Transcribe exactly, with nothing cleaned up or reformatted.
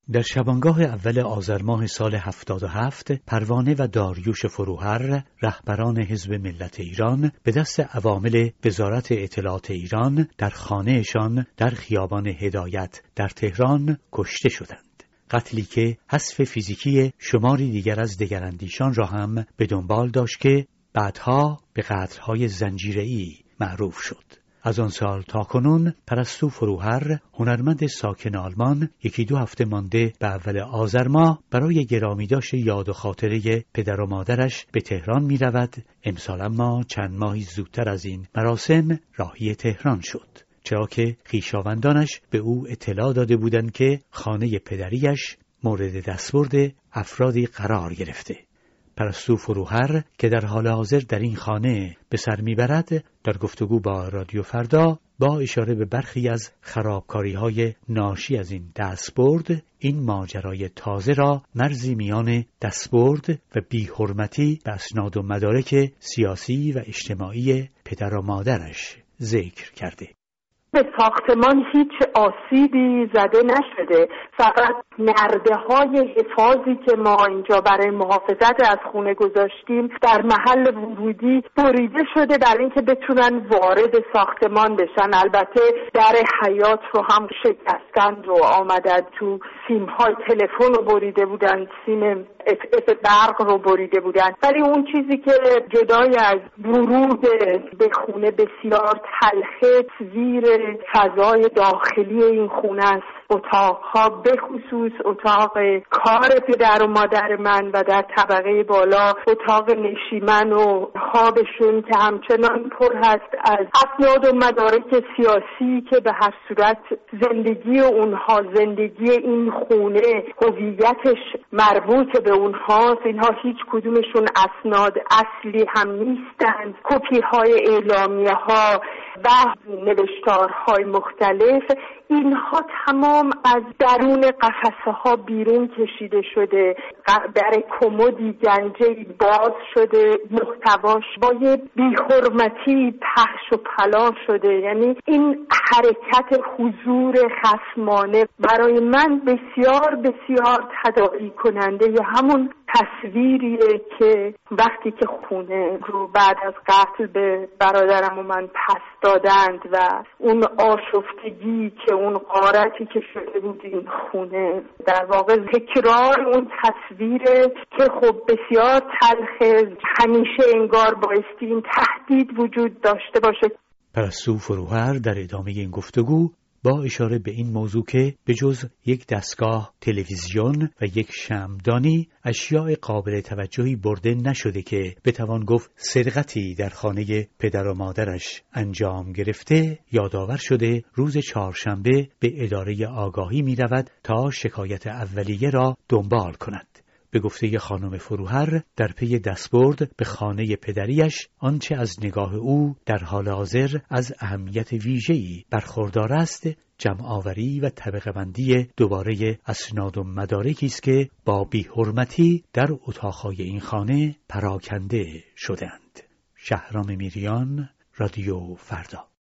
در شبانگاه اول آذر ماه سال هفتاد و هفت پروانه و داریوش فروهر رهبران حزب ملت ایران به دست عوامل وزارت اطلاعات ایران در خانهشان در خیابان هدایت در تهران کشته شدند. قتلی که حذف فیزیکی شماری دیگر از دگراندیشان را هم به دنبال داشت که بعدها به قتل‌های زنجیره‌ای معروف شد. از آن سال تا کنون پرستو فروهر، هنرمند ساکن آلمان، یکی دو هفته مانده به اول آذر ماه برای گرامیداشت یاد و خاطره پدر و مادرش به تهران می رود. امسال اما چند ماهی زودتر از این مراسم راهی تهران شد، چرا که خویشاوندانش به او اطلاع داده بودند که خانه پدریش مورد دستبرد افرادی قرار گرفته. پرستو فروهر که در حال حاضر در این خانه به سر میبرد، در گفتگو با رادیو فردا با اشاره به برخی از خرابکاری‌های ناشی از این دستبرد، این ماجرای تازه را مرزی میان دستبرد و بی‌حرمتی به اسناد و مدارک سیاسی و اجتماعی پدر و مادرش ذکر کرده. به ساختمان هیچ آسیبی زده نشده، فقط نرده های حفاظی که ما اینجا برای محافظت از خونه گذاشتیم در محل ورودی بریده شده برای اینکه بتونن وارد ساختمان بشن. البته در حیاط رو هم شکستند و آمدن تو، سیم های تلفن رو بریده بودن، سیم اف اف برق رو بریده بودن، ولی اون چیزی که جدای از ورود به خونه بسیار تلخه تصویر فضای داخلی این خونه است. اتاقها به خصوص اتاق کار پدر و مادر من و در طبقه بالا اتاق نشیمن و خوابشون که همچنان پر هست از اسناد و مدارک سیاسی که به هر صورت زندگی اونها، زندگی این خونه، هویتش مربوط به اونهاست. اینها هیچ کدومشون اسناد اصلی هم نیستند. کپی های اعلامیه ها و نوشتارهای مختلف، اینها تمام از درون قفسه ها بیرون کشیده شده، در کمدی گنجه‌ای باز شده، محتواش با یه بی‌حرمتی پخش و پلا شده. یعنی این حرکت حضور خصمانه برای من بسیار بسیار تداعی کننده ی همون تصویریه که وقتی که خونه رو بعد از قتل به برادرم و من پس دادند و اون آشفتگی که اون غارتی که شده بود این خونه، در واقع تکرار اون تصویره که خب بسیار تلخه، همیشه انگار بایستی این تهدید وجود داشته باشه. پرستو فروهر در ادامه این گفتگو با اشاره به این موضوع که به جز یک دستگاه تلویزیون و یک شمعدانی اشیاء قابل توجهی برده نشده که بتوان گفت سرقتی در خانه پدر و مادرش انجام گرفته، یادآور شده روز چهارشنبه به اداره آگاهی می رود تا شکایت اولیه را دنبال کند. به گفته خانم فروهر، در پی دستبرد به خانه پدریش آنچه از نگاه او در حال حاضر از اهمیت ویژه‌ای برخوردار است، جمع آوری و طبقه بندی دوباره اسناد و مدارکی است که با بی‌حرمتی در اتاق‌های این خانه پراکنده شدند. شهرام میریان، رادیو فردا.